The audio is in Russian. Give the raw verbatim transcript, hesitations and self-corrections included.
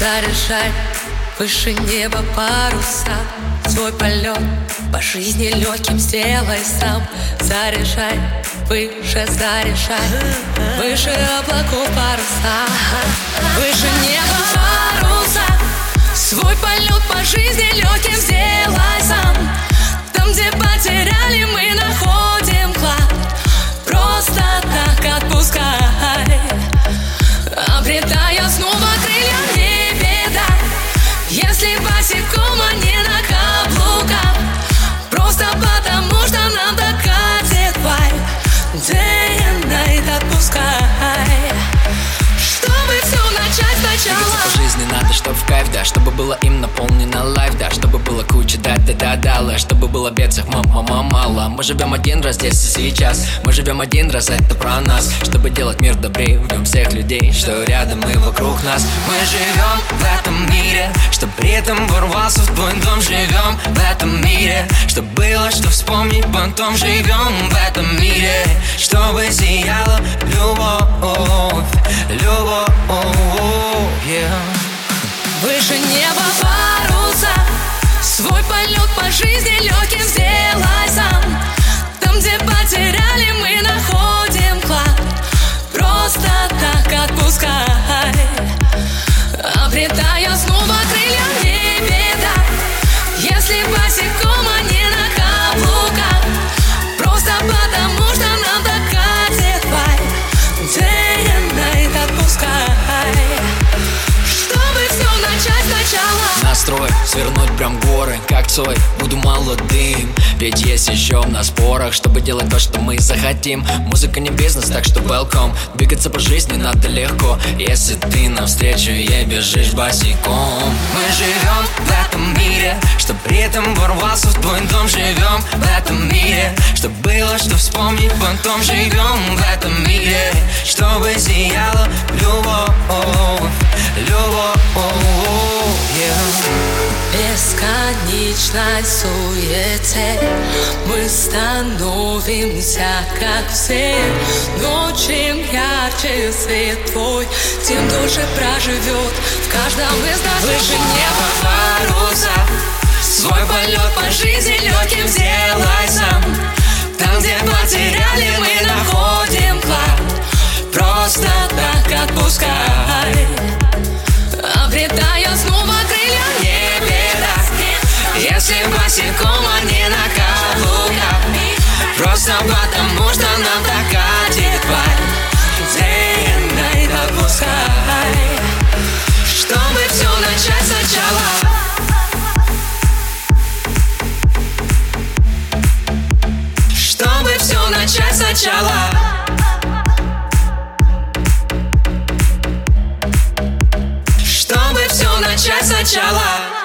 Заряжай выше неба паруса, свой полет по жизни легким сделай сам. Заряжай выше, заряжай выше облаков паруса, выше неба паруса, свой полет по жизни легким сделай сам. Там, где потеряли, мы находим клад. Просто так отпускай, обретая снова крылья, не беда. Если босиком, а не на каблуках, просто потому что нам так катит вайб. Day and night отпускай, чтобы все начать сначала. Двигаться по жизни надо, чтоб в кайф, да. Чтобы было им наполнено лайф, да. Чтобы было куча да-да-да-да, чтобы было бедцев мама мало. Мы живем один раз здесь и сейчас, мы живем один раз, это про нас. Чтобы делать мир добрее, в нем всех людей, что рядом и вокруг нас. Мы живем в этом мире, чтоб ритм ворвался в твой дом. Живем в этом мире, чтоб было что вспомнить потом. Живем в этом мире, чтобы сияла любовь, любовь, yeah. Выше неба паруса, свой полет по жизни легким сделай сам. Там, где потеряли, мы находим клад. Просто так отпускай, обретая снова крылья, не беда. Если босиком, а не на каблуках, просто потому что нам так катит вайб. Day and night отпускай, чтобы все начать сначала. Настрой свернуть прям горы, как Цой, буду молодым. Ведь есть еще в нас порох, чтобы делать то, что мы захотим. Музыка не бизнес, так что welcome. Двигаться по жизни надо легко, если ты навстречу ей бежишь босиком. Мы живем в этом мире, чтоб ритм ворвался в твой дом. Живем в этом мире, чтоб было что вспомнить потом. Живем в этом мире, чтобы сияла любовь, любовь, yeah. Бесконечной суете мы становимся как все. Но чем ярче свет твой, тем дольше проживет в каждом из нас. Выше неба паруса, свой полет по жизни легким сделай сам. Там, где потеряли, мы находим клад. Просто так отпускай, обретая снова крылья, не беда. Если босиком, а не на каблуках, просто потому что нам так катит вайб. Day and night отпускай, чтобы все начать сначала. Чтобы все начать сначала. Чтобы все начать сначала.